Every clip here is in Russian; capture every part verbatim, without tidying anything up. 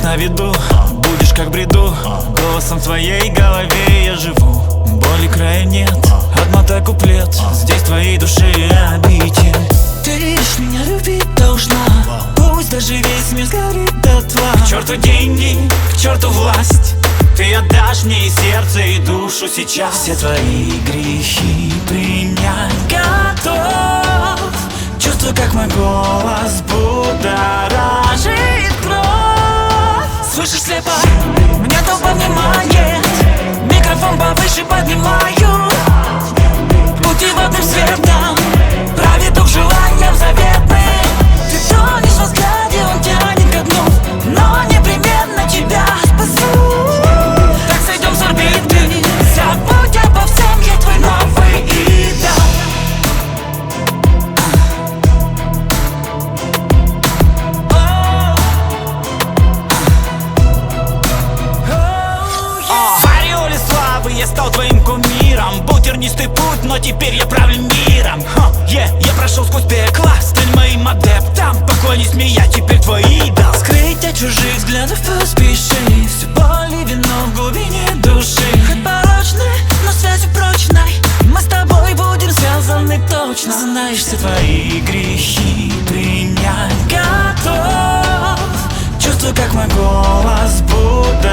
на виду, будешь как бреду. Голосом в твоей голове я живу. Боли края нет, отмотай куплет. Здесь твоей души обитель. Ты лишь меня любить должна, пусть даже весь мир сгорит дотла. К черту деньги, к черту власть, ты отдашь мне и сердце, и душу сейчас. Все твои грехи принять готов. Чувствую, как мой голос будоражит кровь. Слышишь, слепо, меня толпа внимает. Микрофон повыше поднимаю. Пути водным светом, правит дух желанием заветным. Ты тонешь во взгляде, он тянет ко дну, но непременно тебя спасу. Так сойдем с орбиты, забудь обо всем, я твой новый идол. В ореоле славы я стал твоим кумиром. Был тернистый путь, но теперь я правлю миром. Ха, yeah, я прошел сквозь пекло, стань моим адептом. Поклонись мне, я теперь твой идол. Скрыть от чужих взглядов поспеши, все боли вино в глубине души. Хоть порочны, но связью прочной, мы с тобой будем связаны точно. Знаешь, все твои грехи принять готов. Чувствую, как мой голос будоражит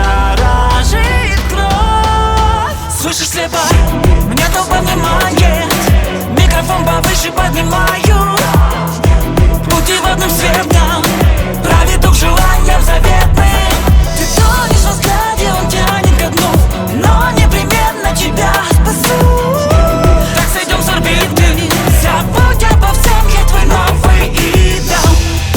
кровь. Слышишь, слепо, меня толпа внимает. Микрофон повыше поднимаю. Пути водным светом, правит дух желанием заветным. Ты тонешь во взгляде, он тянет ко дну, но непременно тебя спасу. Так сойдем с орбиты, забудь обо всем, я твой новый идол.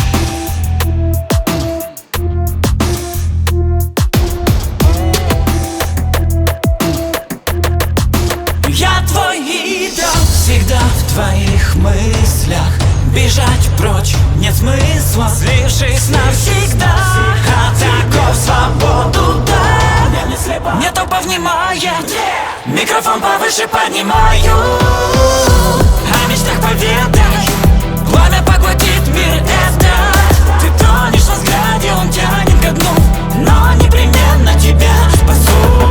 Я твой идол. Всегда в твоих мыслях, бежать прочь нет смысла. Слившись навсегда, а таков свободу да. Мне толпа внимает, микрофон повыше поднимаю. О мечтах поведай, пламя поглотит мир этот. Ты тонешь во взгляде, он тянет ко дну, но непременно тебя спасу.